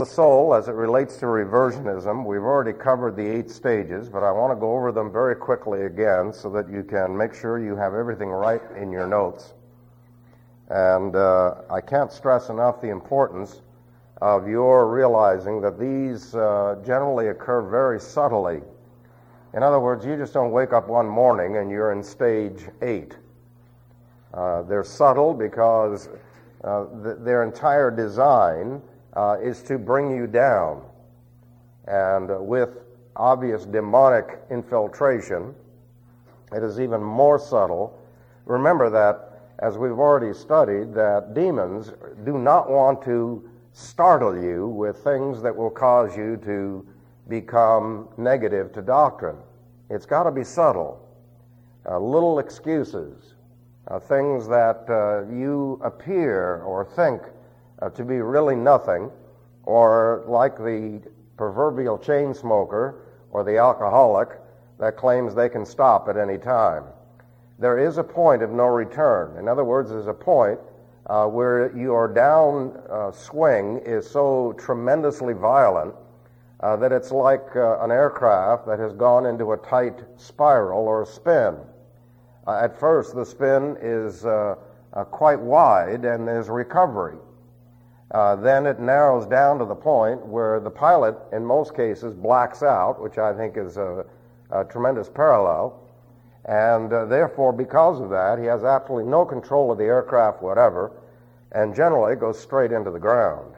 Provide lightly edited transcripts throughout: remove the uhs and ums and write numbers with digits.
The soul, as it relates to reversionism, we've already covered the 8 stages, but I want to go over them very quickly again so that you can make sure you have everything right in your notes. And I can't stress enough the importance of your realizing that these generally occur very subtly. In other words, you just don't wake up one morning and you're in stage 8. They're subtle because their entire design is to bring you down. And with obvious demonic infiltration, it is even more subtle. Remember that, as we've already studied, that demons do not want to startle you with things that will cause you to become negative to doctrine. It's got to be subtle. Little excuses, things that you appear or think to be really nothing, or like the proverbial chain smoker or the alcoholic that claims they can stop at any time. There is a point of no return. In other words, there's a point where your down swing is so tremendously violent that it's like an aircraft that has gone into a tight spiral or a spin. At first, the spin is quite wide and there's recovery. Then it narrows down to the point where the pilot, in most cases, blacks out, which I think is a tremendous parallel. And therefore, because of that, he has absolutely no control of the aircraft whatever, and generally goes straight into the ground.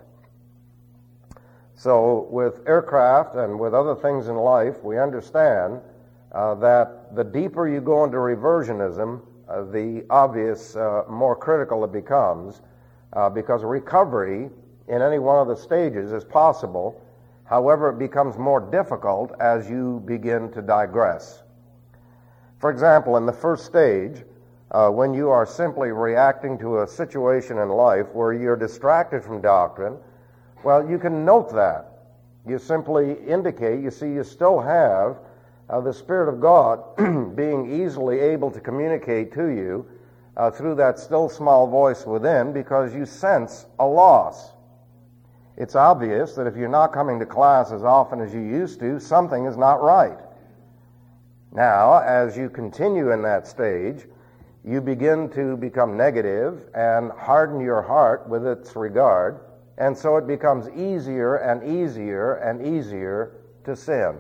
So with aircraft and with other things in life, we understand that the deeper you go into reversionism, the obvious, more critical it becomes, because recovery in any one of the stages is possible. However, it becomes more difficult as you begin to digress. For example, in the first stage, when you are simply reacting to a situation in life where you're distracted from doctrine, well, you can note that. You simply indicate, you see, you still have the Spirit of God being easily able to communicate to you through that still small voice within, because you sense a loss. It's obvious that if you're not coming to class as often as you used to, something is not right. Now, as you continue in that stage, you begin to become negative and harden your heart with its regard, and so it becomes easier and easier and easier to sin.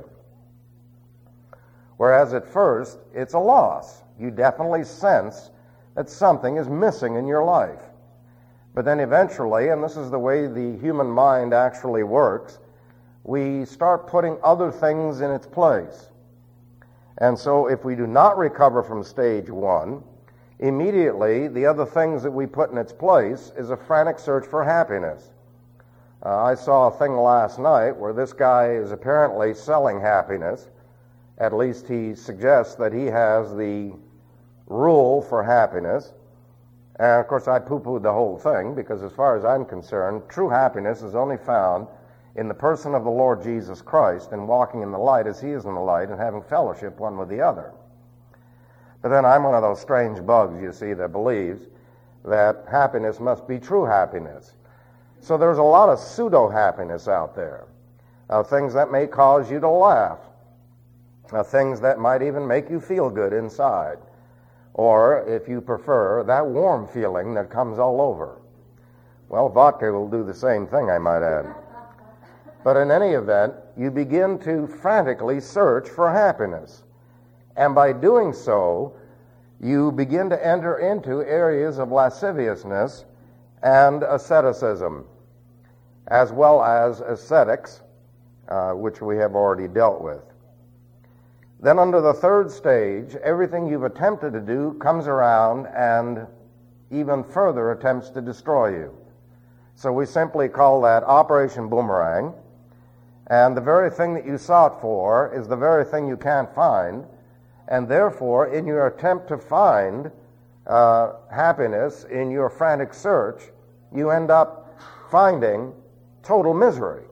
Whereas at first, it's a loss. You definitely sense that something is missing in your life. But then eventually, and this is the way the human mind actually works, we start putting other things in its place. And so if we do not recover from stage 1, immediately the other things that we put in its place is a frantic search for happiness. I saw a thing last night where this guy is apparently selling happiness. At least he suggests that he has the rule for happiness. And of course I poo-pooed the whole thing, because as far as I'm concerned, true happiness is only found in the person of the Lord Jesus Christ and walking in the light as he is in the light and having fellowship one with the other. But then I'm one of those strange bugs, you see, that believes that happiness must be true happiness. So there's a lot of pseudo-happiness out there, things that may cause you to laugh, things that might even make you feel good inside, or, if you prefer, that warm feeling that comes all over. Well, vodka will do the same thing, I might add. But in any event, you begin to frantically search for happiness. And by doing so, you begin to enter into areas of lasciviousness and asceticism, as well as ascetics, which we have already dealt with. Then under the third stage, everything you've attempted to do comes around and even further attempts to destroy you. So we simply call that Operation Boomerang. And the very thing that you sought for is the very thing you can't find. And therefore, in your attempt to find happiness in your frantic search, you end up finding total misery.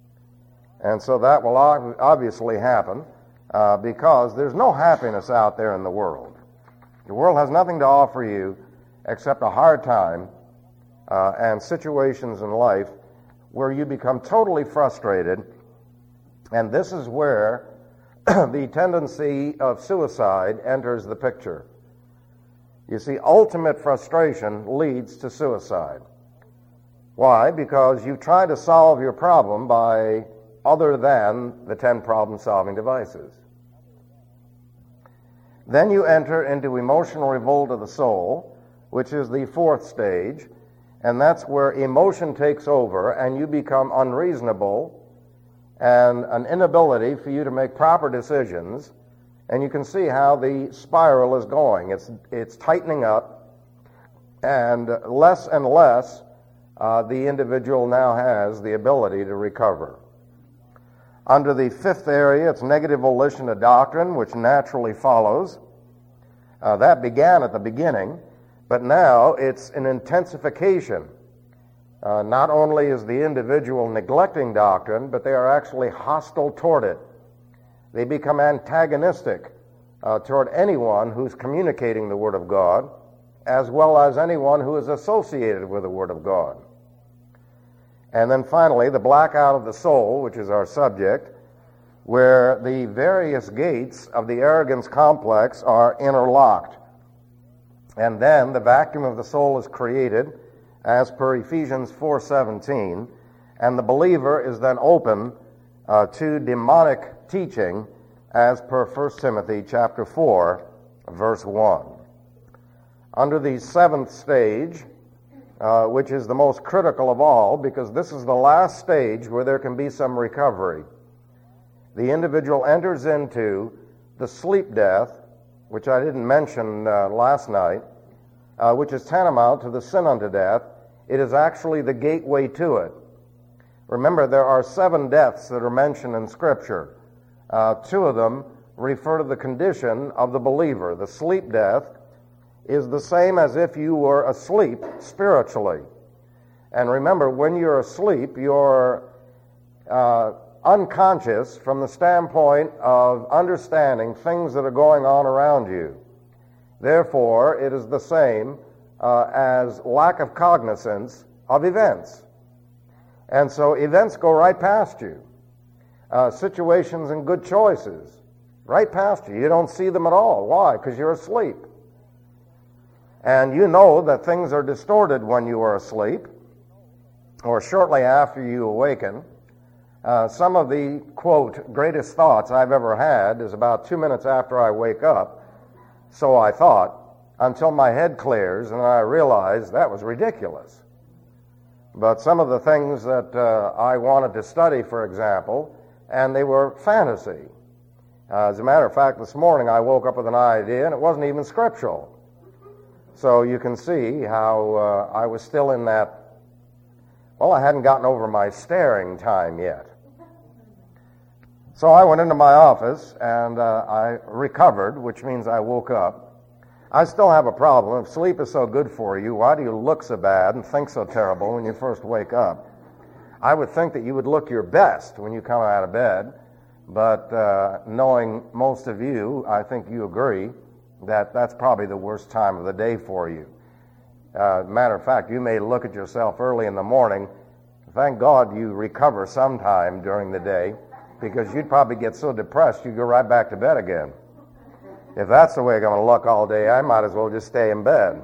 And so that will obviously happen because there's no happiness out there in the world. The world has nothing to offer you except a hard time and situations in life where you become totally frustrated, and this is where the tendency of suicide enters the picture. You see, ultimate frustration leads to suicide. Why? Because you try to solve your problem by other than the 10 problem-solving devices. Then you enter into emotional revolt of the soul, which is the 4th stage, and that's where emotion takes over and you become unreasonable and an inability for you to make proper decisions, and you can see how the spiral is going. It's tightening up, and less the individual now has the ability to recover. Under the 5th area, it's negative volition of doctrine, which naturally follows. That began at the beginning, but now it's an intensification. Not only is the individual neglecting doctrine, but they are actually hostile toward it. They become antagonistic toward anyone who's communicating the Word of God, as well as anyone who is associated with the Word of God. And then finally, the blackout of the soul, which is our subject, where the various gates of the arrogance complex are interlocked. And then the vacuum of the soul is created, as per Ephesians 4:17, and the believer is then open to demonic teaching, as per 1 Timothy chapter 4, verse 1. Under the 7th stage, which is the most critical of all, because this is the last stage where there can be some recovery, the individual enters into the sleep death, which I didn't mention last night, which is tantamount to the sin unto death. It is actually the gateway to it. Remember, there are 7 deaths that are mentioned in Scripture. 2 of them refer to the condition of the believer. The sleep death is the same as if you were asleep spiritually. And remember, when you're asleep, you're unconscious from the standpoint of understanding things that are going on around you. Therefore, it is the same as lack of cognizance of events. And so events go right past you. Situations and good choices, right past you. You don't see them at all. Why? Because you're asleep. And you know that things are distorted when you are asleep, or shortly after you awaken. Some of the, quote, greatest thoughts I've ever had is about 2 minutes after I wake up, so I thought, until my head clears and I realize that was ridiculous. But some of the things that I wanted to study, for example, and they were fantasy. As a matter of fact, this morning I woke up with an idea and it wasn't even scriptural. So you can see how I was still in that, well, I hadn't gotten over my staring time yet. So I went into my office and I recovered, which means I woke up. I still have a problem. If sleep is so good for you, why do you look so bad and think so terrible when you first wake up? I would think that you would look your best when you come out of bed, but knowing most of you, I think you agree that that's probably the worst time of the day for you. Matter of fact, you may look at yourself early in the morning. Thank God you recover sometime during the day, because you'd probably get so depressed you'd go right back to bed again. If that's the way I'm going to look all day, I might as well just stay in bed.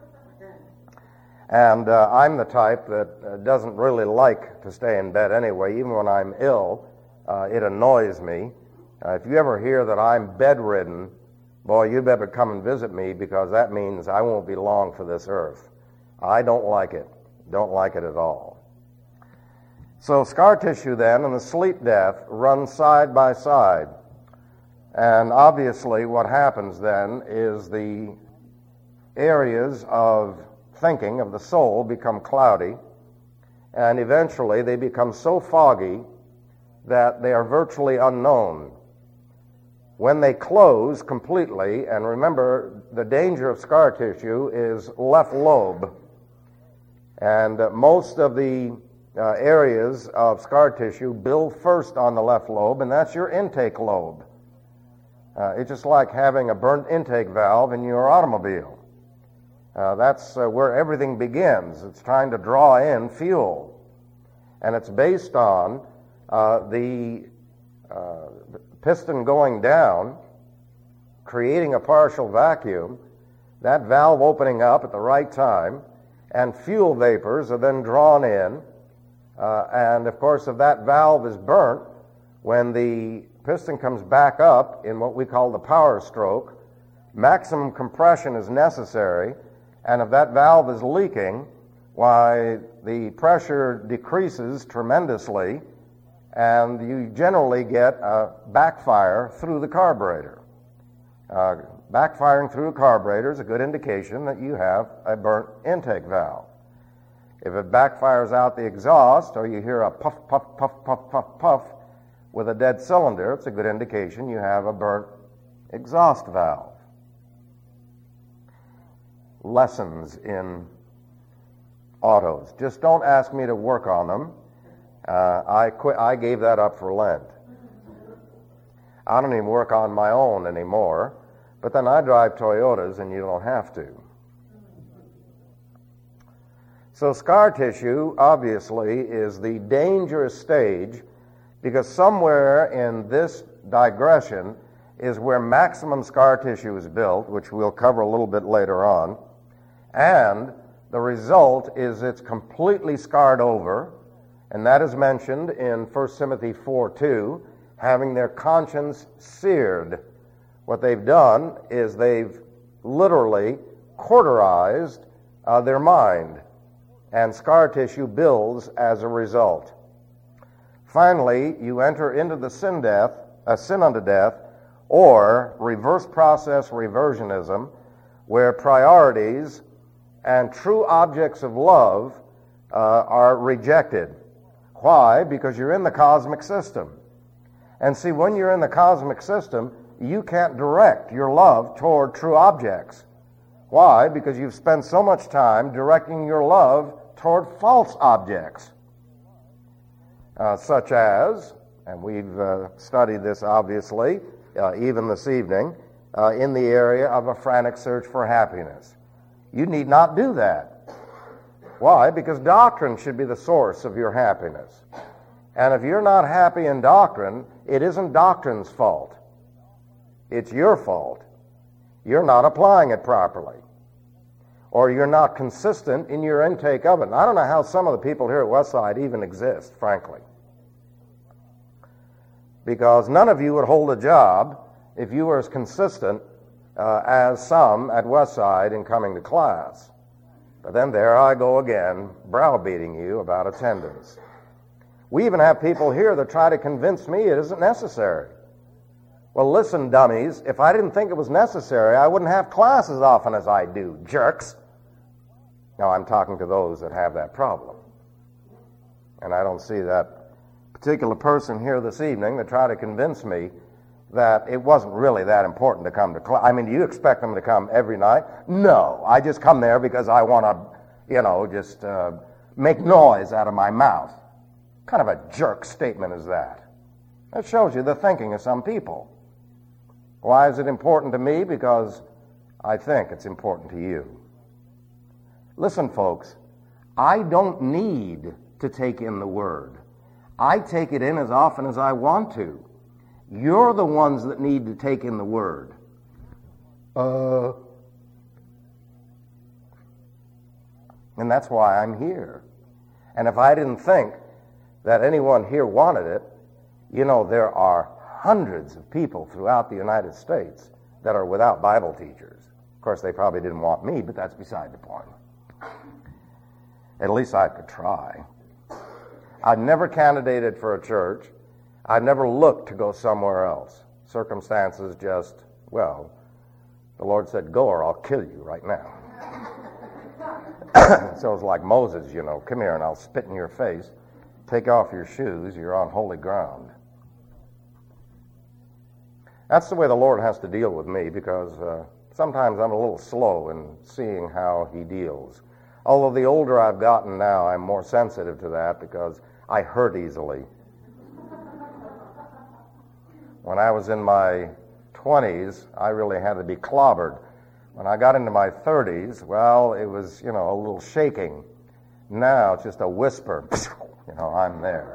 And I'm the type that doesn't really like to stay in bed anyway. Even when I'm ill, it annoys me. If you ever hear that I'm bedridden, boy, you better come and visit me, because that means I won't be long for this earth. I don't like it. Don't like it at all. So scar tissue then and the sleep death run side by side. And obviously what happens then is the areas of thinking of the soul become cloudy, and eventually they become so foggy that they are virtually unknown. When they close completely, and remember, the danger of scar tissue is left lobe, and most of the areas of scar tissue build first on the left lobe, and that's your intake lobe. It's just like having a burnt intake valve in your automobile. That's where everything begins. It's trying to draw in fuel. And it's based on the piston going down, creating a partial vacuum, that valve opening up at the right time, and fuel vapors are then drawn in. And, of course, if that valve is burnt, when the piston comes back up in what we call the power stroke, maximum compression is necessary, and if that valve is leaking, why, the pressure decreases tremendously, and you generally get a backfire through the carburetor. Backfiring through a carburetor is a good indication that you have a burnt intake valve. If it backfires out the exhaust, or you hear a puff, puff, puff, puff, puff, puff with a dead cylinder, it's a good indication you have a burnt exhaust valve. Lessons in autos. Just don't ask me to work on them. I gave that up for Lent. I don't even work on my own anymore, but then I drive Toyotas and you don't have to. So scar tissue, obviously, is the dangerous stage, because somewhere in this digression is where maximum scar tissue is built, which we'll cover a little bit later on, and the result is it's completely scarred over, and that is mentioned in 1 Timothy 4:2, having their conscience seared. What they've done is they've literally cauterized their mind, and scar tissue builds as a result. Finally, you enter into the sin unto death, or reverse process reversionism, where priorities and true objects of love are rejected. Why? Because you're in the cosmic system. And see, when you're in the cosmic system, you can't direct your love toward true objects. Why? Because you've spent so much time directing your love toward false objects. Such as, and we've studied this obviously, even this evening, in the area of a frantic search for happiness. You need not do that. Why? Because doctrine should be the source of your happiness. And if you're not happy in doctrine, it isn't doctrine's fault. It's your fault. You're not applying it properly. Or you're not consistent in your intake of it. And I don't know how some of the people here at Westside even exist, frankly. Because none of you would hold a job if you were as consistent as some at Westside in coming to class. But then there I go again, browbeating you about attendance. We even have people here that try to convince me it isn't necessary. Well, listen, dummies, if I didn't think it was necessary, I wouldn't have class as often as I do, jerks. Now, I'm talking to those that have that problem. And I don't see that particular person here this evening that tried to convince me that it wasn't really that important to come to class. I mean, do you expect them to come every night? No, I just come there because I want to, just make noise out of my mouth. What kind of a jerk statement is that? That shows you the thinking of some people. Why is it important to me? Because I think it's important to you. Listen, folks, I don't need to take in the Word. I take it in as often as I want to. You're the ones that need to take in the Word. And that's why I'm here. And if I didn't think that anyone here wanted it, there are hundreds of people throughout the United States that are without Bible teachers. Of course, they probably didn't want me, but that's beside the point. At least I could try. I've never candidated for a church. I've never looked to go somewhere else. Circumstances just, the Lord said, go or I'll kill you right now. So it's like Moses, come here and I'll spit in your face. Take off your shoes, you're on holy ground. That's the way the Lord has to deal with me, because sometimes I'm a little slow in seeing how He deals. Although the older I've gotten now, I'm more sensitive to that because I hurt easily. When I was in my 20s, I really had to be clobbered. When I got into my 30s, it was, a little shaking. Now it's just a whisper. I'm there.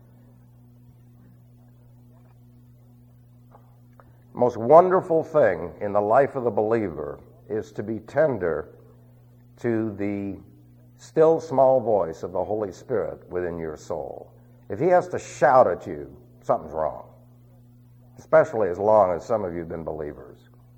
The most wonderful thing in the life of the believer is to be tender to the still small voice of the Holy Spirit within your soul. If he has to shout at you, something's wrong, especially as long as some of you have been believers.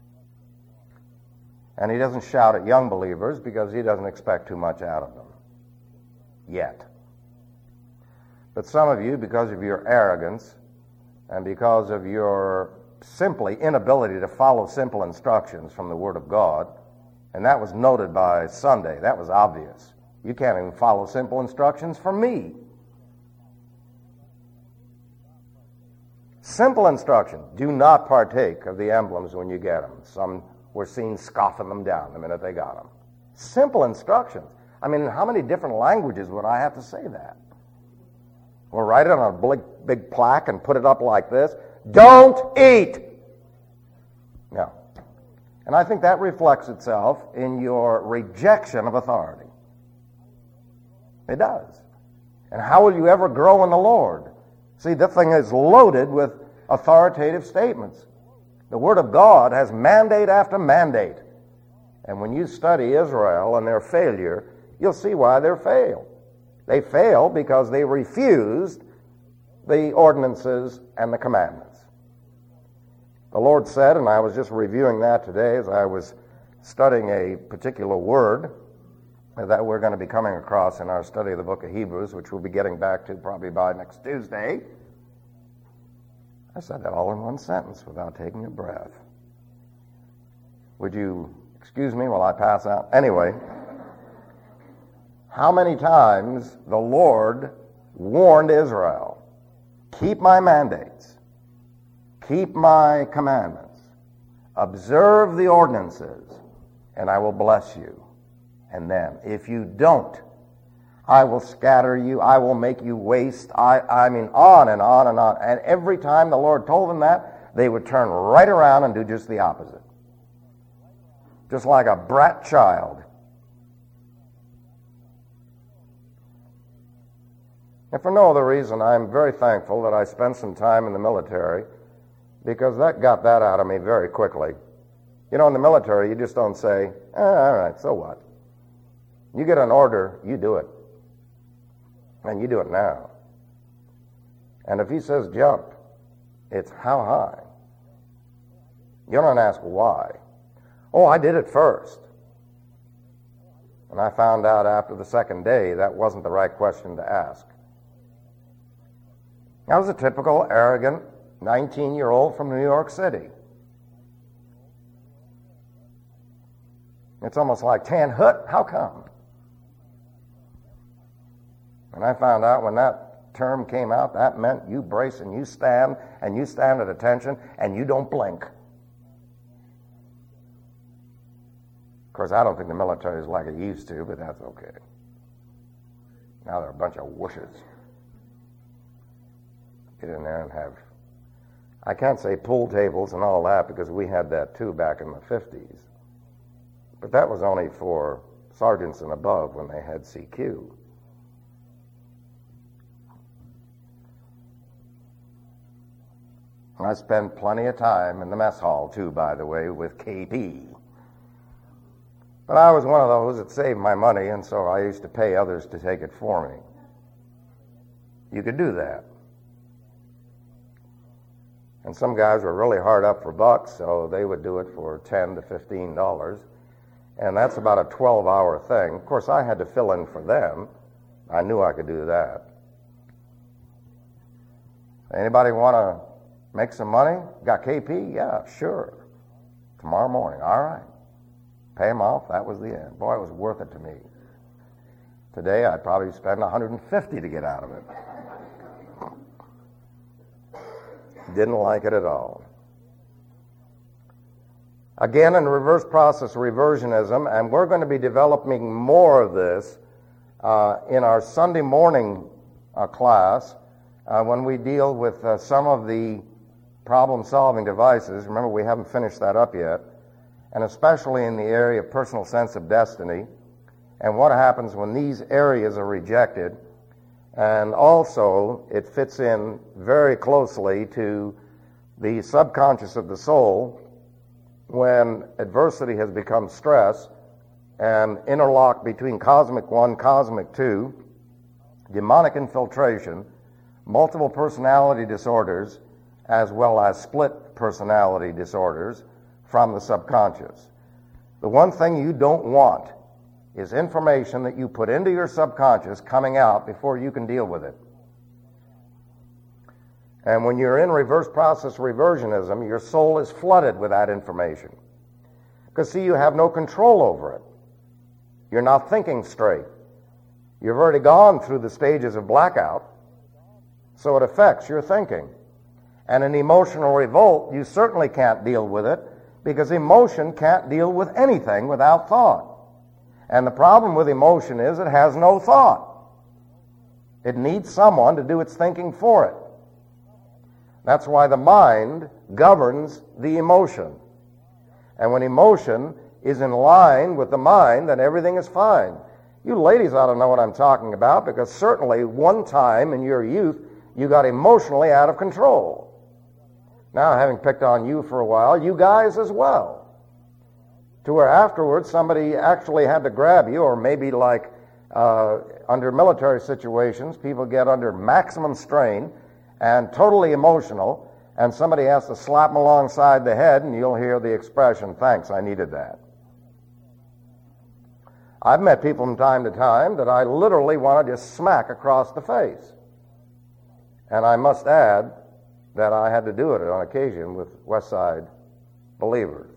And he doesn't shout at young believers because he doesn't expect too much out of them yet. But some of you, because of your arrogance and because of your simply inability to follow simple instructions from the Word of God, and that was noted by Sunday, that was obvious. You can't even follow simple instructions from me. Simple instruction: do not partake of the emblems when you get them. Some were seen scoffing them down the minute they got them. Simple instructions. I mean, how many different languages would I have to say that? We'll write it on a big plaque and put it up like this: don't eat. No. And I think that reflects itself in your rejection of authority. It does. And how will you ever grow in the Lord? See, this thing is loaded with authoritative statements. The Word of God has mandate after mandate. And when you study Israel and their failure, you'll see why they failed. They failed because they refused the ordinances and the commandments. The Lord said, and I was just reviewing that today as I was studying a particular word that we're going to be coming across in our study of the book of Hebrews, which we'll be getting back to probably by next Tuesday. I said that all in one sentence without taking a breath. Would you excuse me while I pass out? Anyway, how many times the Lord warned Israel, keep my mandates, keep my commandments, observe the ordinances, and I will bless you. And then, if you don't, I will scatter you, I will make you waste, I mean, on and on and on. And every time the Lord told them that, they would turn right around and do just the opposite. Just like a brat child. And for no other reason, I'm very thankful that I spent some time in the military, because that got that out of me very quickly. In the military, you just don't say, all right, so what? You get an order, you do it. And you do it now. And if he says jump, it's how high? You don't ask why. Oh, I did it first. And I found out after the second day that wasn't the right question to ask. I was a typical, arrogant 19-year-old from New York City. It's almost like, Tan Hut, how come? And I found out when that term came out, that meant you brace and you stand at attention, and you don't blink. Of course, I don't think the military is like it used to, but that's okay. Now they're a bunch of whooshes. Get in there and have, I can't say pool tables and all that, because we had that too back in the 50s. But that was only for sergeants and above when they had CQ. I spent plenty of time in the mess hall, too, by the way, with KP. But I was one of those that saved my money, and so I used to pay others to take it for me. You could do that. And some guys were really hard up for bucks, so they would do it for $10 to $15. And that's about a 12-hour thing. Of course, I had to fill in for them. I knew I could do that. Anybody want to make some money? Got KP? Yeah, sure. Tomorrow morning. All right. Pay them off. That was the end. Boy, it was worth it to me. Today, I'd probably spend $150 to get out of it. Didn't like it at all. Again, in reverse process reversionism, and we're going to be developing more of this in our Sunday morning class when we deal with some of the problem-solving devices. Remember, we haven't finished that up yet. And especially in the area of personal sense of destiny, and what happens when these areas are rejected, And also, it fits in very closely to the subconscious of the soul when adversity has become stress and interlock between cosmic 1, cosmic 2, demonic infiltration, multiple personality disorders, as well as split personality disorders from the subconscious. The one thing you don't want is information that you put into your subconscious coming out before you can deal with it. And when you're in reverse process reversionism, your soul is flooded with that information. Because, see, you have no control over it. You're not thinking straight. You've already gone through the stages of blackout, so it affects your thinking. And an emotional revolt, you certainly can't deal with it, because emotion can't deal with anything without thought. And the problem with emotion is it has no thought. It needs someone to do its thinking for it. That's why the mind governs the emotion. And when emotion is in line with the mind, then everything is fine. You ladies ought to know what I'm talking about, because certainly one time in your youth you got emotionally out of control. Now, having picked on you for a while, you guys as well. To where afterwards somebody actually had to grab you, or maybe like under military situations, people get under maximum strain and totally emotional, and somebody has to slap them alongside the head, and you'll hear the expression, "Thanks, I needed that." I've met people from time to time that I literally want to just smack across the face. And I must add that I had to do it on occasion with West Side believers.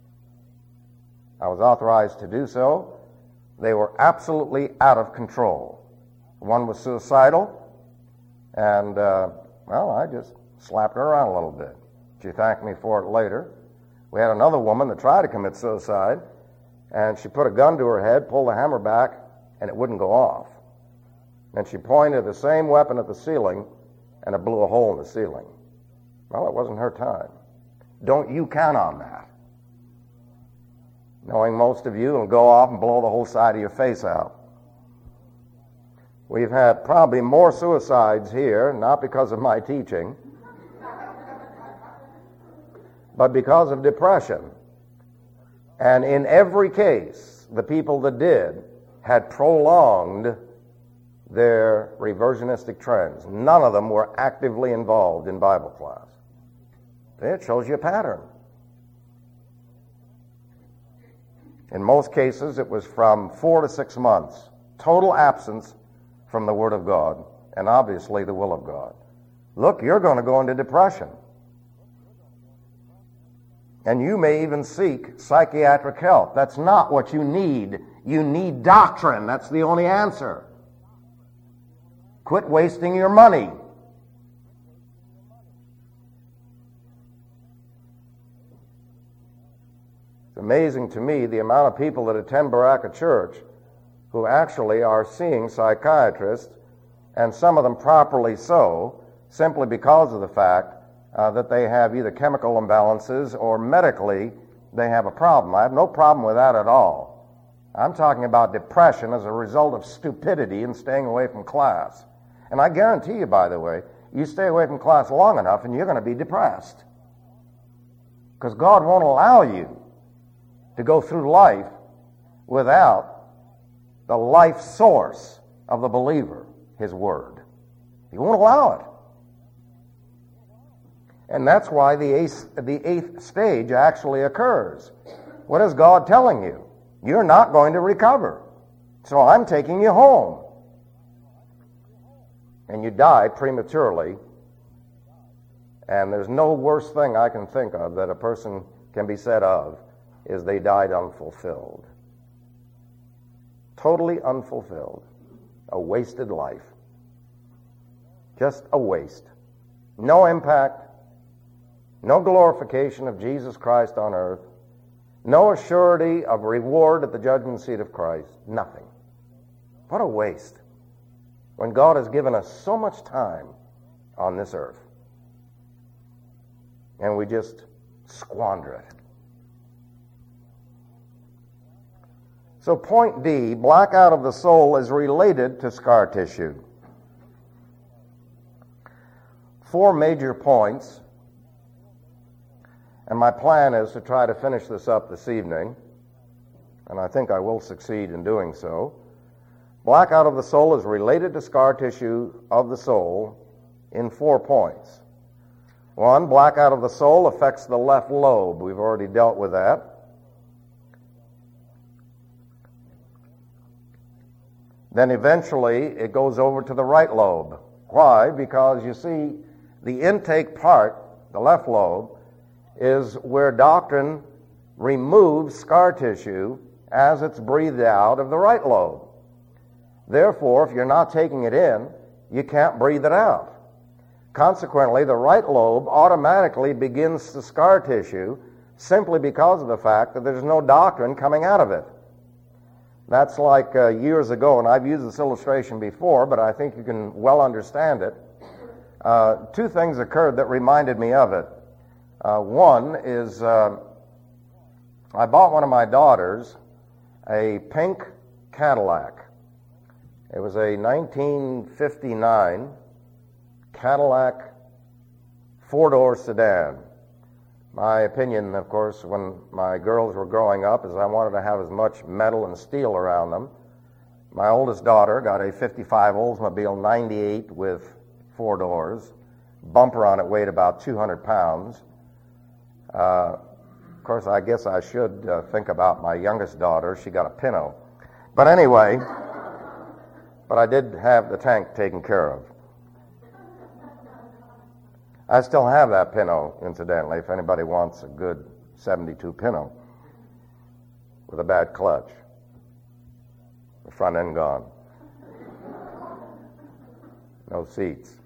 I was authorized to do so. They were absolutely out of control. One was suicidal, and, I just slapped her around a little bit. She thanked me for it later. We had another woman that tried to commit suicide, and she put a gun to her head, pulled the hammer back, and it wouldn't go off. And she pointed the same weapon at the ceiling, and it blew a hole in the ceiling. Well, it wasn't her time. Don't you count on that. Knowing most of you will go off and blow the whole side of your face out. We've had probably more suicides here, not because of my teaching, but because of depression. And in every case, the people that did had prolonged their reversionistic trends. None of them were actively involved in Bible class. It shows you a pattern. In most cases, it was from 4 to 6 months, total absence from the Word of God, and obviously the will of God. Look, you're going to go into depression. And you may even seek psychiatric help. That's not what you need. You need doctrine. That's the only answer. Quit wasting your money. It's amazing to me the amount of people that attend Baraka Church who actually are seeing psychiatrists, and some of them properly so, simply because of the fact that they have either chemical imbalances or medically they have a problem. I have no problem with that at all. I'm talking about depression as a result of stupidity and staying away from class. And I guarantee you, by the way, you stay away from class long enough and you're going to be depressed. Because God won't allow you to go through life without the life source of the believer, His Word. He won't allow it. And that's why the eighth stage actually occurs. What is God telling you? You're not going to recover. So I'm taking you home. And you die prematurely. And there's no worse thing I can think of that a person can be said of is they died unfulfilled. Totally unfulfilled. A wasted life. Just a waste. No impact. No glorification of Jesus Christ on earth. No assurity of reward at the judgment seat of Christ. Nothing. What a waste. When God has given us so much time on this earth. And we just squander it. So point D, blackout of the soul is related to scar tissue. 4 major points, and my plan is to try to finish this up this evening, and I think I will succeed in doing so. Blackout of the soul is related to scar tissue of the soul in 4 points. 1, blackout of the soul affects the left lobe. We've already dealt with that. Then eventually it goes over to the right lobe. Why? Because you see, the intake part, the left lobe, is where doctrine removes scar tissue as it's breathed out of the right lobe. Therefore, if you're not taking it in, you can't breathe it out. Consequently, the right lobe automatically begins to scar tissue simply because of the fact that there's no doctrine coming out of it. That's like years ago, and I've used this illustration before, but I think you can well understand it. 2 things occurred that reminded me of it. One is I bought one of my daughters a pink Cadillac. It was a 1959 Cadillac 4-door sedan. My opinion, of course, when my girls were growing up, is I wanted to have as much metal and steel around them. My oldest daughter got a 55 Oldsmobile 98 with 4 doors. Bumper on it weighed about 200 pounds. Of course, I guess I should think about my youngest daughter. She got a Pinto. But anyway, but I did have the tank taken care of. I still have that Pinto, incidentally, if anybody wants a good 72 Pinto with a bad clutch. The front end gone. No seats.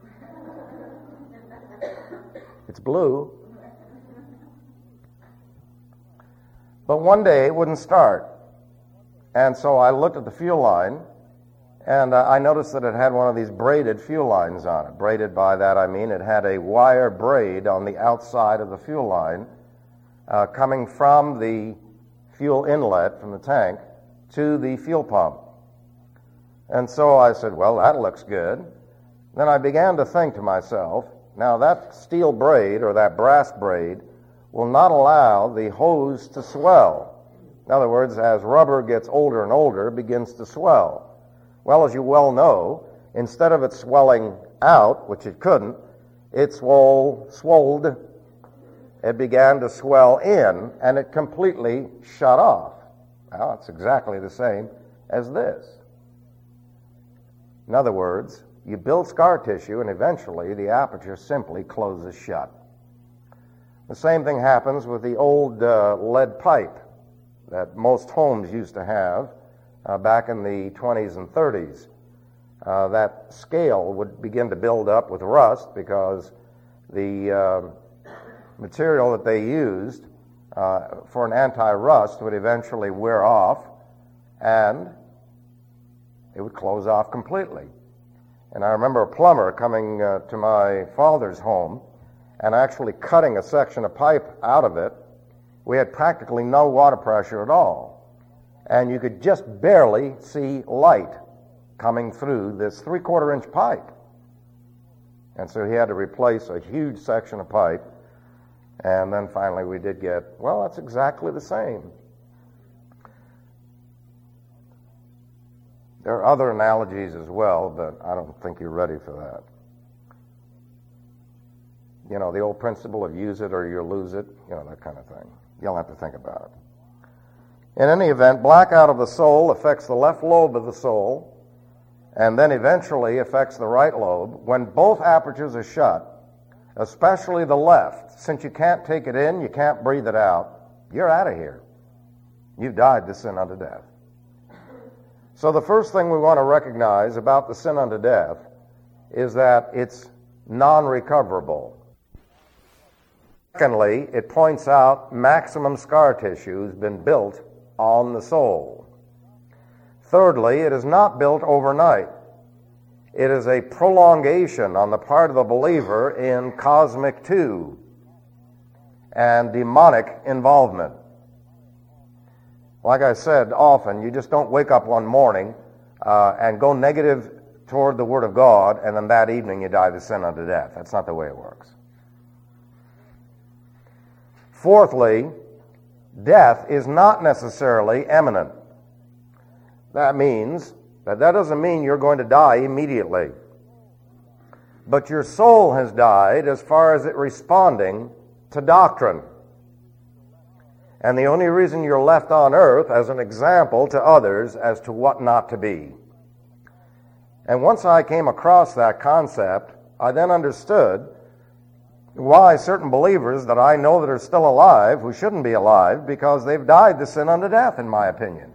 It's blue. But one day it wouldn't start. And so I looked at the fuel line, and I noticed that it had one of these braided fuel lines on it. Braided by that I mean it had a wire braid on the outside of the fuel line coming from the fuel inlet from the tank to the fuel pump. And so I said, well, that looks good. Then I began to think to myself, now that steel braid or that brass braid will not allow the hose to swell. In other words, as rubber gets older and older, it begins to swell. Well, as you well know, instead of it swelling out, which it couldn't, it swolled. It began to swell in, and it completely shut off. Well, it's exactly the same as this. In other words, you build scar tissue, and eventually the aperture simply closes shut. The same thing happens with the old lead pipe that most homes used to have back in the 20s and 30s. That scale would begin to build up with rust because the material that they used for an anti-rust would eventually wear off, and it would close off completely. And I remember a plumber coming to my father's home and actually cutting a section of pipe out of it. We had practically no water pressure at all. And you could just barely see light coming through this 3/4-inch pipe. And so he had to replace a huge section of pipe. And then finally we did get, well, that's exactly the same. There are other analogies as well, but I don't think you're ready for that. You know, the old principle of use it or you lose it, you know, that kind of thing. You'll have to think about it. In any event, blackout of the soul affects the left lobe of the soul and then eventually affects the right lobe. When both apertures are shut, especially the left, since you can't take it in, you can't breathe it out, you're out of here. You've died to sin unto death. So the first thing we want to recognize about the sin unto death is that it's non-recoverable. Secondly, it points out maximum scar tissue has been built on the soul. Thirdly, it is not built overnight. It is a prolongation on the part of the believer in cosmic two and demonic involvement. Like I said often, you just don't wake up one morning and go negative toward the Word of God, and then that evening you die the sin unto death. That's not the way it works. Fourthly, death is not necessarily imminent. That means that doesn't mean you're going to die immediately. But your soul has died as far as it responding to doctrine. And the only reason you're left on earth as an example to others as to what not to be. And once I came across that concept, I then understood why certain believers that I know that are still alive, who shouldn't be alive, because they've died the sin unto death, in my opinion.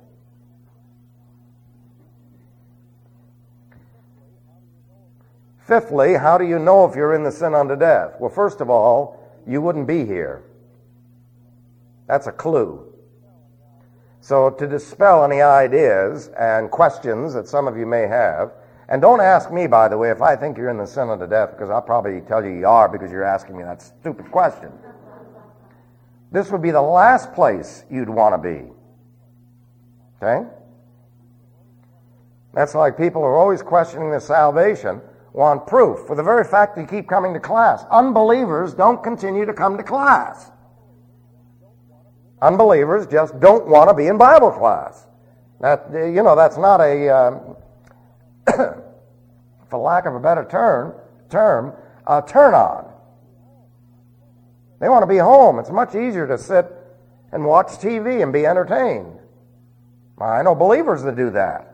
Fifthly, how do you know if you're in the sin unto death? Well, first of all, you wouldn't be here. That's a clue. So to dispel any ideas and questions that some of you may have, and don't ask me, by the way, if I think you're in the sin unto death, because I'll probably tell you are because you're asking me that stupid question. This would be the last place you'd want to be. Okay? That's like people who are always questioning their salvation, want proof for the very fact that you keep coming to class. Unbelievers don't continue to come to class. Unbelievers just don't want to be in Bible class. That's not a, for lack of a better term, a turn on. They want to be home. It's much easier to sit and watch TV and be entertained. I know believers that do that.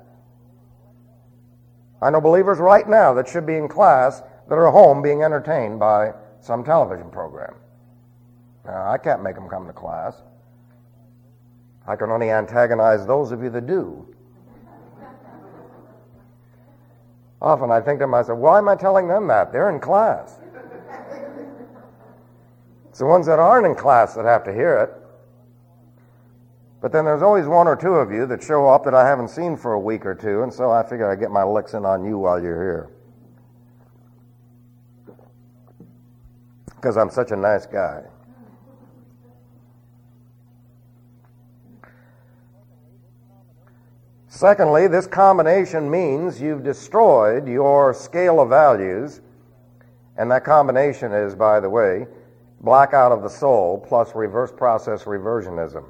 I know believers right now that should be in class that are home being entertained by some television program. Now, I can't make them come to class. I can only antagonize those of you that do. Often I think to myself, why am I telling them that? They're in class. It's the ones that aren't in class that have to hear it. But then there's always one or two of you that show up that I haven't seen for a week or two, and so I figure I'd get my licks in on you while you're here. Because I'm such a nice guy. Secondly, this combination means you've destroyed your scale of values, and that combination is, by the way, blackout of the soul plus reverse process reversionism.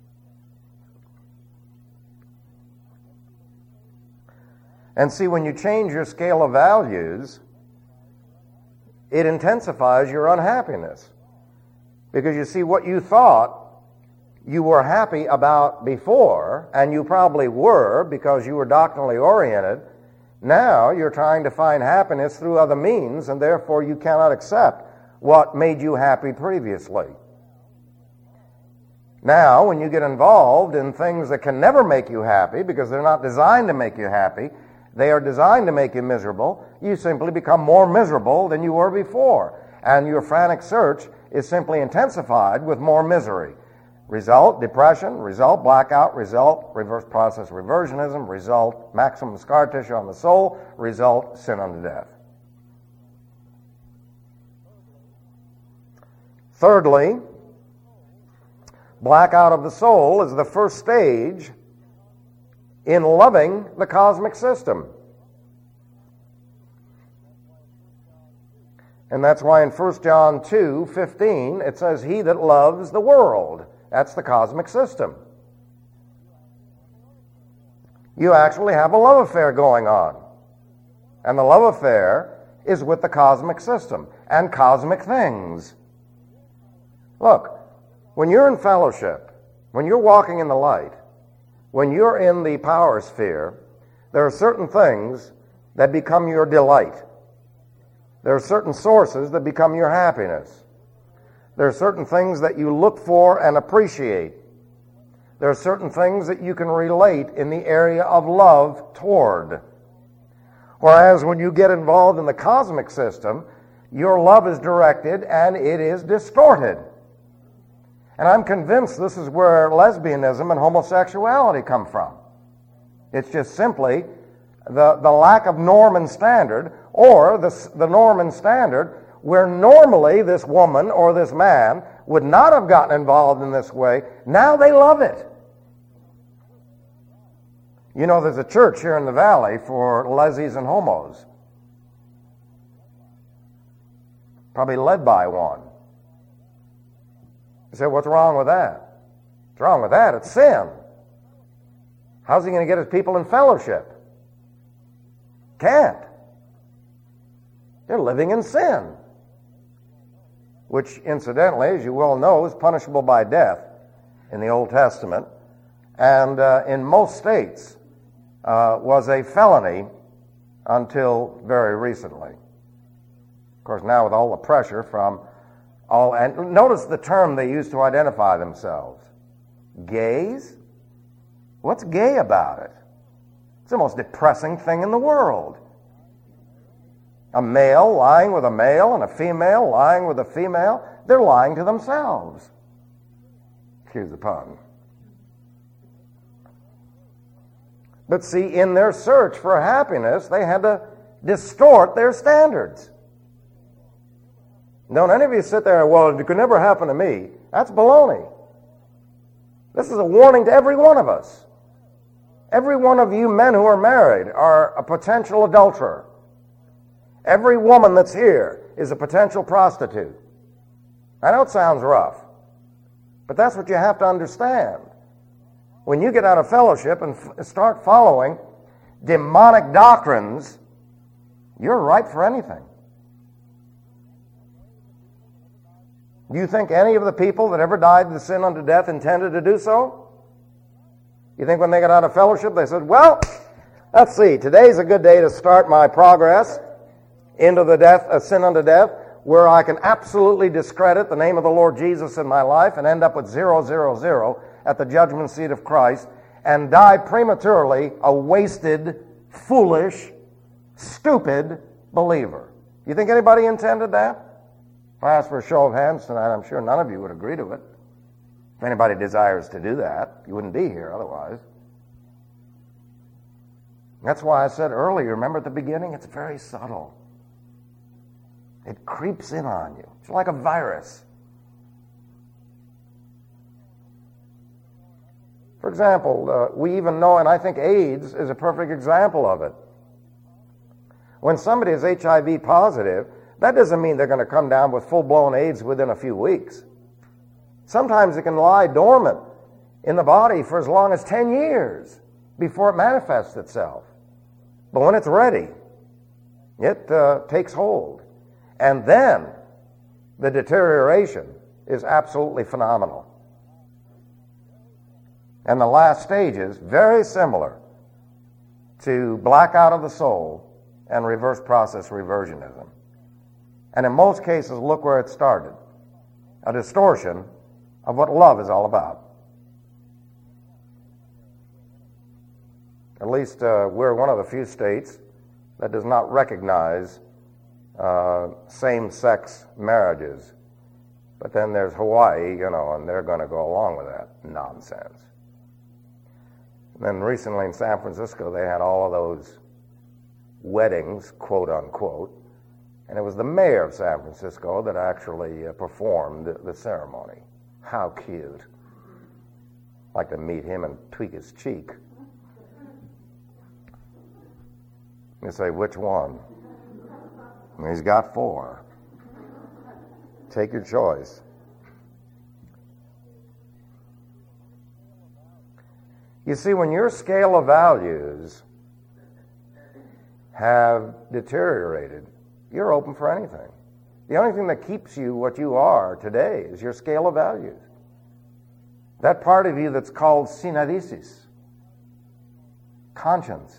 And see, when you change your scale of values, it intensifies your unhappiness. Because you see, what you thought you were happy about before, and you probably were because you were doctrinally oriented, now you're trying to find happiness through other means, and therefore you cannot accept what made you happy previously. Now, when you get involved in things that can never make you happy because they're not designed to make you happy, they are designed to make you miserable, you simply become more miserable than you were before. And your frantic search is simply intensified with more misery. Result, depression. Result, blackout. Result, reverse process reversionism. Result, maximum scar tissue on the soul. Result, sin unto death. Thirdly, blackout of the soul is the first stage in loving the cosmic system. And that's why in 1 John 2:15 it says, "He that loves the world." That's the cosmic system. You actually have a love affair going on. And the love affair is with the cosmic system and cosmic things. Look, when you're in fellowship, when you're walking in the light, when you're in the power sphere, there are certain things that become your delight. There are certain sources that become your happiness. There are certain things that you look for and appreciate. There are certain things that you can relate in the area of love toward. Whereas when you get involved in the cosmic system, your love is directed and it is distorted. And I'm convinced this is where lesbianism and homosexuality come from. It's just simply the lack of norm and standard, or the norm and standard where normally this woman or this man would not have gotten involved in this way. Now they love it. You know, there's a church here in the valley for lesbians and homos. Probably led by one. You say, what's wrong with that? What's wrong with that? It's sin. How's he going to get his people in fellowship? Can't. They're living in sin, which, incidentally, as you well know, is punishable by death in the Old Testament, and in most states was a felony until very recently. Of course, now with all the pressure from all, and notice the term they use to identify themselves. Gays? What's gay about it? It's the most depressing thing in the world. A male lying with a male and a female lying with a female. They're lying to themselves. Excuse the pun. But see, in their search for happiness, they had to distort their standards. Don't any of you sit there, well, it could never happen to me. That's baloney. This is a warning to every one of us. Every one of you men who are married are a potential adulterer. Every woman that's here is a potential prostitute. I know it sounds rough, but that's what you have to understand. When you get out of fellowship and start following demonic doctrines, you're ripe for anything. Do you think any of the people that ever died in sin unto death intended to do so? You think when they got out of fellowship they said, well, let's see, today's a good day to start my progress into the death of sin unto death, where I can absolutely discredit the name of the Lord Jesus in my life and end up with 000 at the judgment seat of Christ and die prematurely a wasted, foolish, stupid believer. You think anybody intended that? If I asked for a show of hands tonight, I'm sure none of you would agree to it. If anybody desires to do that, you wouldn't be here otherwise. That's why I said earlier, remember at the beginning, it's very subtle. It creeps in on you. It's like a virus. For example, we even know, and I think AIDS is a perfect example of it. When somebody is HIV positive, that doesn't mean they're going to come down with full-blown AIDS within a few weeks. Sometimes it can lie dormant in the body for as long as 10 years before it manifests itself. But when it's ready, it takes hold. And then the deterioration is absolutely phenomenal. And the last stage is very similar to blackout of the soul and reverse process reversionism. And in most cases, look where it started. A distortion of what love is all about. At least we're one of the few states that does not recognize same-sex marriages. But then there's Hawaii, and they're going to go along with that nonsense. And then recently in San Francisco, they had all of those weddings, quote-unquote, and it was the mayor of San Francisco that actually performed the ceremony. How cute. I'd like to meet him and tweak his cheek. You say, which one? He's got 4. Take your choice. You see, when your scale of values have deteriorated, you're open for anything. The only thing that keeps you what you are today is your scale of values. That part of you that's called syneidesis, conscience.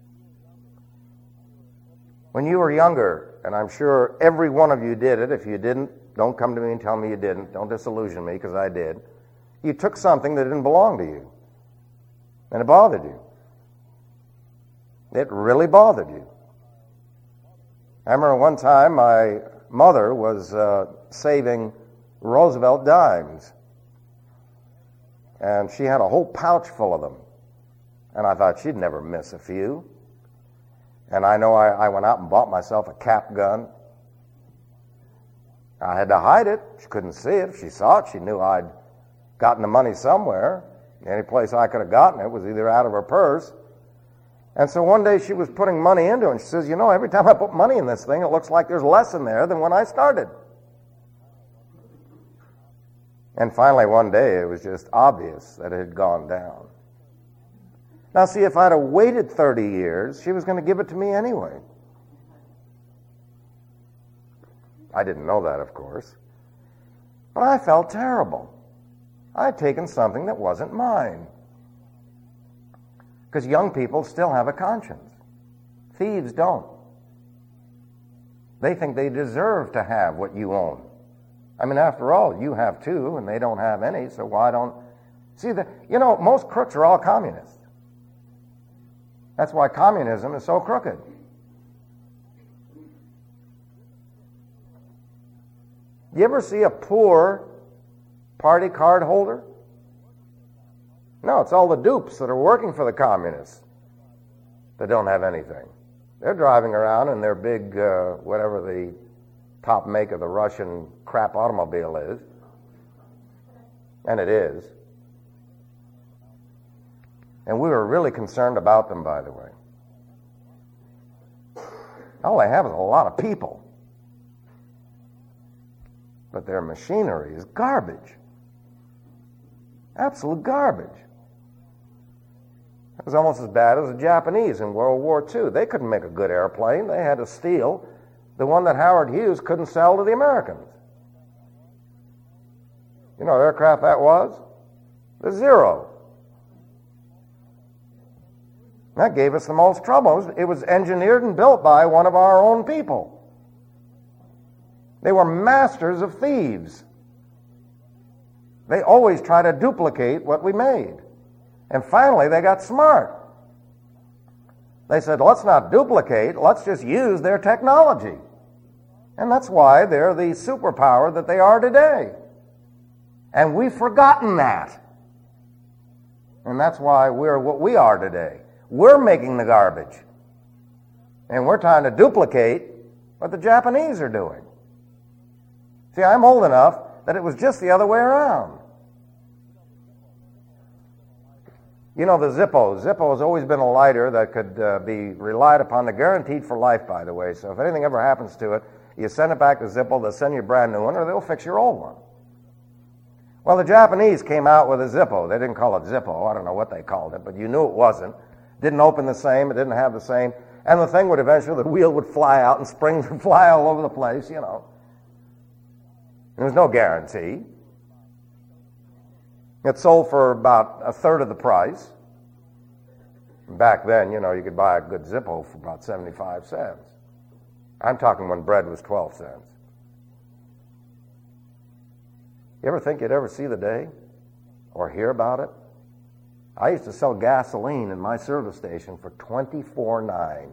When you were younger, and I'm sure every one of you did it, if you didn't, don't come to me and tell me you didn't. Don't disillusion me, because I did. You took something that didn't belong to you, and it bothered you. It really bothered you. I remember one time my mother was saving Roosevelt dimes, and she had a whole pouch full of them, and I thought she'd never miss a few. And I know I went out and bought myself a cap gun. I had to hide it. She couldn't see it. If she saw it, she knew I'd gotten the money somewhere. The only place I could have gotten it was either out of her purse And so one day she was putting money into it, and she says, every time I put money in this thing, it looks like there's less in there than when I started. And finally one day it was just obvious that it had gone down. Now see, if I'd have waited 30 years, she was going to give it to me anyway. I didn't know that, of course. But I felt terrible. I'd taken something that wasn't mine. Because young people still have a conscience. Thieves don't. They think they deserve to have what you own. I mean, after all, you have two, and they don't have any, so why don't... See, most crooks are all communists. That's why communism is so crooked. You ever see a poor party card holder? No, it's all the dupes that are working for the communists that don't have anything. They're driving around in their big, whatever the top make of the Russian crap automobile is. And it is. And we were really concerned about them, by the way. All they have is a lot of people. But their machinery is garbage. Absolute garbage. It was almost as bad as the Japanese in World War II. They couldn't make a good airplane. They had to steal the one that Howard Hughes couldn't sell to the Americans. You know what aircraft that was? The Zero. That gave us the most trouble. It was engineered and built by one of our own people. They were masters of thieves. They always try to duplicate what we made. And finally, they got smart. They said, let's not duplicate, let's just use their technology. And that's why they're the superpower that they are today. And we've forgotten that. And that's why we're what we are today. We're making the garbage. And we're trying to duplicate what the Japanese are doing. See, I'm old enough that it was just the other way around. You know, the Zippo. Zippo has always been a lighter that could be relied upon. They're guaranteed for life, by the way. So if anything ever happens to it, you send it back to Zippo, they'll send you a brand new one, or they'll fix your old one. Well, the Japanese came out with a Zippo. They didn't call it Zippo. I don't know what they called it, but you knew it wasn't. Didn't open the same. It didn't have the same. And the thing would eventually, the wheel would fly out and springs would fly all over the place, you know. There was no guarantee. It sold for about a third of the price. Back then, you know, you could buy a good Zippo for about 75 cents. I'm talking when bread was 12 cents. You ever think you'd ever see the day or hear about it? I used to sell gasoline in my service station for $24.9.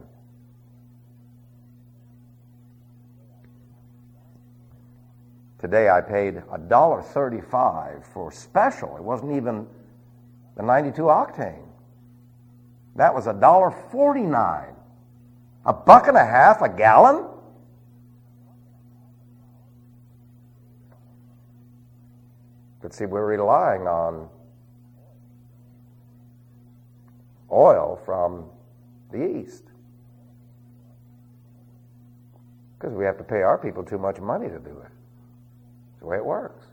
Today I paid $1.35 for special. It wasn't even the 92 octane. That was $1.49. $1.50 a gallon? But see, we're relying on oil from the East. Because we have to pay our people too much money to do it. That's the way it works.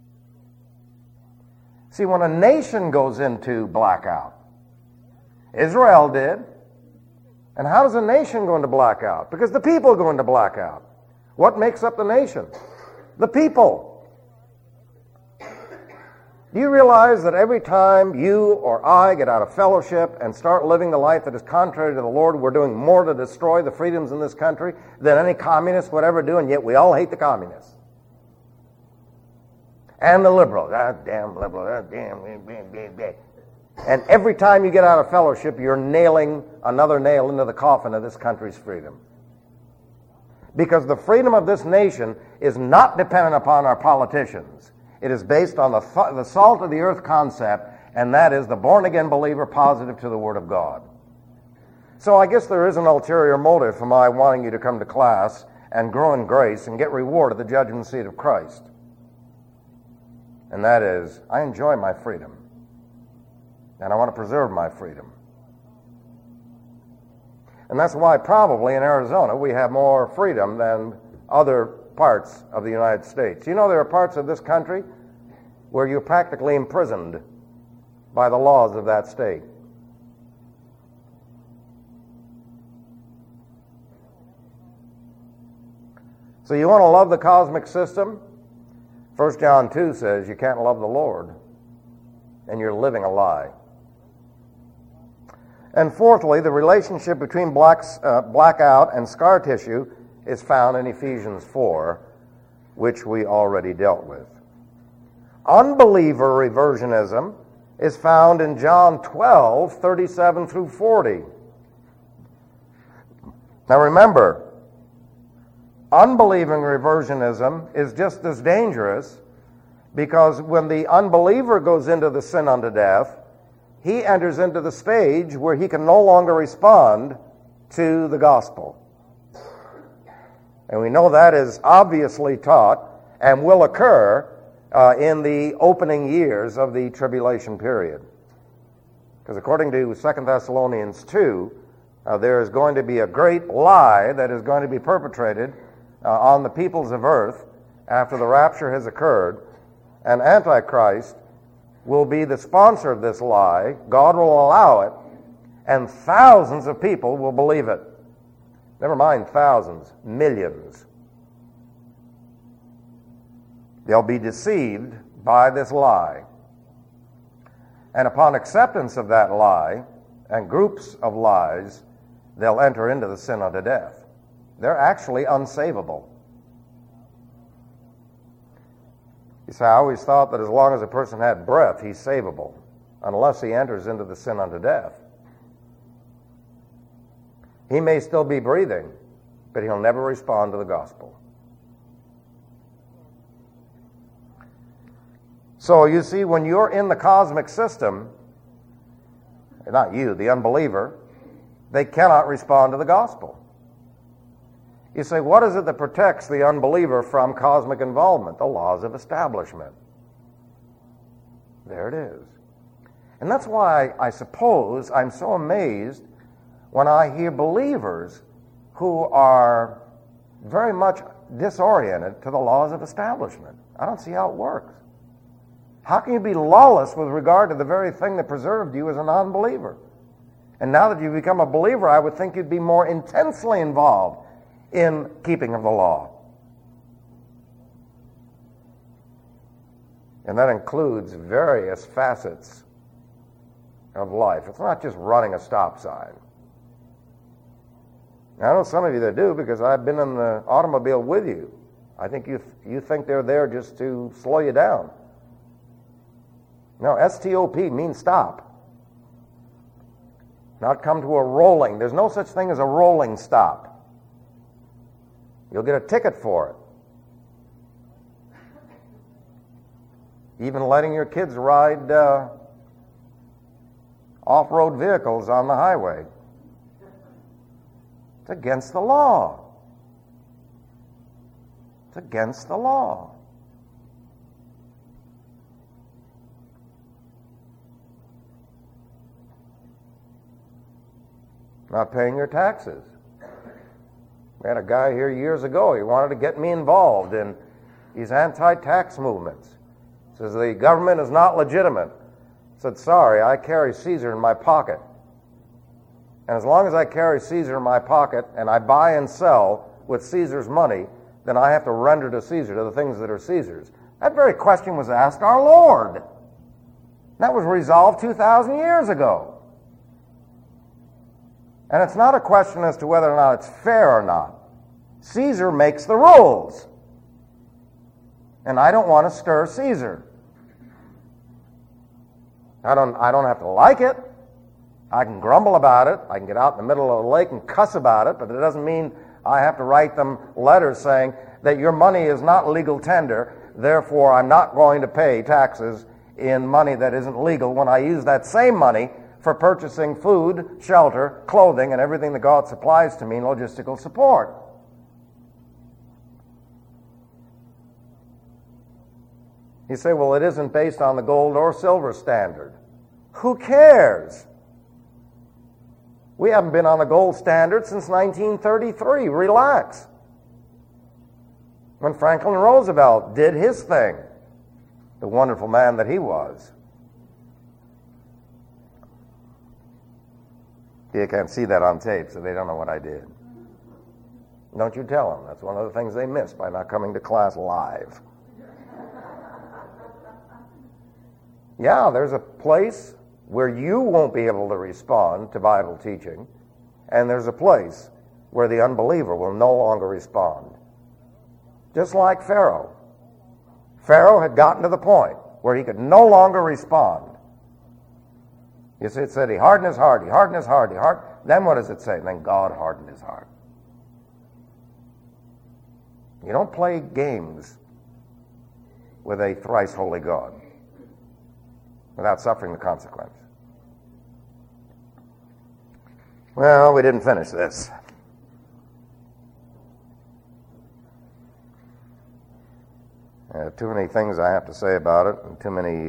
See, when a nation goes into blackout, Israel did. And how does a nation go into blackout? Because the people go into blackout. What makes up the nation? The people. Do you realize that every time you or I get out of fellowship and start living the life that is contrary to the Lord, we're doing more to destroy the freedoms in this country than any communist would ever do, and yet we all hate the communists. And the liberals. That damn liberal. That damn. And every time you get out of fellowship, you're nailing another nail into the coffin of this country's freedom. Because the freedom of this nation is not dependent upon our politicians. It is based on the salt of the earth concept, and that is the born-again believer positive to the Word of God. So I guess there is an ulterior motive for my wanting you to come to class and grow in grace and get reward at the judgment seat of Christ. And that is, I enjoy my freedom. And I want to preserve my freedom. And that's why probably in Arizona we have more freedom than other parts of the United States. You know, there are parts of this country where you're practically imprisoned by the laws of that state. So you want to love the cosmic system? 1 John 2 says you can't love the Lord, and you're living a lie. And fourthly, the relationship between blackout and scar tissue is found in Ephesians 4, which we already dealt with. Unbeliever reversionism is found in John 12, 37 through 40. Now remember, unbelieving reversionism is just as dangerous, because when the unbeliever goes into the sin unto death, he enters into the stage where he can no longer respond to the gospel. And we know that is obviously taught and will occur in the opening years of the tribulation period. Because according to 2 Thessalonians 2, there is going to be a great lie that is going to be perpetrated on the peoples of earth after the rapture has occurred, and Antichrist will be the sponsor of this lie. God will allow it, and thousands of people will believe it. Never mind thousands, millions. They'll be deceived by this lie. And upon acceptance of that lie, and groups of lies, they'll enter into the sin unto death. They're actually unsavable. You see, I always thought that as long as a person had breath, he's savable, unless he enters into the sin unto death. He may still be breathing, but he'll never respond to the gospel. So you see, when you're in the cosmic system, not you, the unbeliever, they cannot respond to the gospel. You say, what is it that protects the unbeliever from cosmic involvement? The laws of establishment. There it is. And that's why I suppose I'm so amazed when I hear believers who are very much disoriented to the laws of establishment. I don't see how it works. How can you be lawless with regard to the very thing that preserved you as a non-believer? And now that you've become a believer, I would think you'd be more intensely involved in keeping of the law. And that includes various facets of life. It's not just running a stop sign. Now, I know some of you that do, because I've been in the automobile with you. I think you think they're there just to slow you down. No, S-T-O-P means stop. Not come to a rolling. There's no such thing as a rolling stop. You'll get a ticket for it. Even letting your kids ride off-road vehicles on the highway. It's against the law. It's against the law. Not paying your taxes. We had a guy here years ago. He wanted to get me involved in these anti-tax movements. Says the government is not legitimate. I said, sorry, I carry Caesar in my pocket. And as long as I carry Caesar in my pocket and I buy and sell with Caesar's money, then I have to render to Caesar, to the things that are Caesar's. That very question was asked our Lord. That was resolved 2,000 years ago. And it's not a question as to whether or not it's fair or not. Caesar makes the rules. And I don't want to stir Caesar. I don't have to like it. I can grumble about it. I can get out in the middle of the lake and cuss about it, but it doesn't mean I have to write them letters saying that your money is not legal tender, therefore I'm not going to pay taxes in money that isn't legal when I use that same money for purchasing food, shelter, clothing, and everything that God supplies to me in logistical support. You say, well, it isn't based on the gold or silver standard. Who cares? We haven't been on the gold standard since 1933. Relax. When Franklin Roosevelt did his thing, the wonderful man that he was. You can't see that on tape, so they don't know what I did. Don't you tell them. That's one of the things they miss by not coming to class live. Yeah, there's a place where you won't be able to respond to Bible teaching, and there's a place where the unbeliever will no longer respond. Just like Pharaoh. Pharaoh had gotten to the point where he could no longer respond. You see, it said he hardened his heart, he hardened his heart, Then what does it say? Then God hardened his heart. You don't play games with a thrice holy God without suffering the consequence. Well, we didn't finish this. Too many things I have to say about it, and too many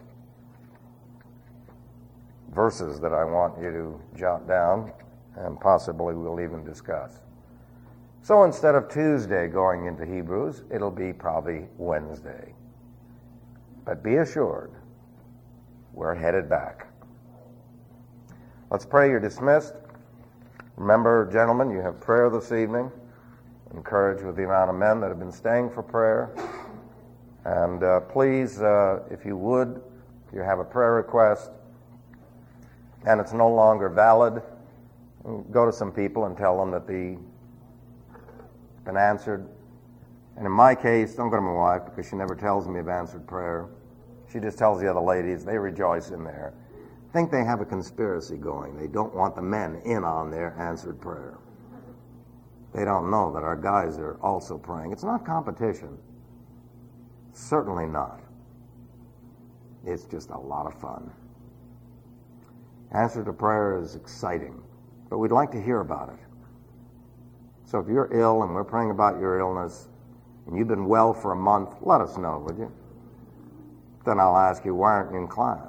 verses that I want you to jot down, and possibly we'll even discuss. So instead of Tuesday going into Hebrews, it'll be probably Wednesday. But be assured, we're headed back. Let's pray. You're dismissed. Remember, gentlemen, you have prayer this evening. Encouraged with the amount of men that have been staying for prayer. And please, if you would, if you have a prayer request and it's no longer valid, go to some people and tell them that it's been answered. And in my case, don't go to my wife because she never tells me of answered prayer. She just tells the other ladies. They rejoice in there. I think they have a conspiracy going. They don't want the men in on their answered prayer. They don't know that our guys are also praying. It's not competition. Certainly not. It's just a lot of fun. Answer to prayer is exciting, but we'd like to hear about it. So if you're ill and we're praying about your illness and you've been well for a month, let us know, would you? Then I'll ask you, why aren't you in class?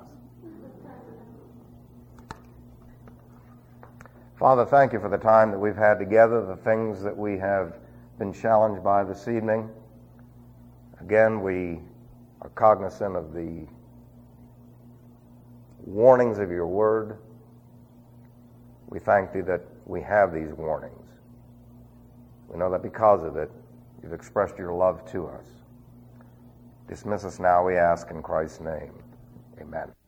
Father, thank you for the time that we've had together, the things that we have been challenged by this evening. Again, we are cognizant of the warnings of your word. We thank thee that we have these warnings. We know that because of it, you've expressed your love to us. Dismiss us now, we ask in Christ's name. Amen.